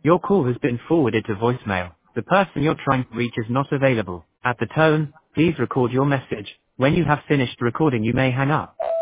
Your call has been forwarded to voicemail. The person you're trying to reach is not available. At the tone, please record your message. When you have finished recording, you may hang up.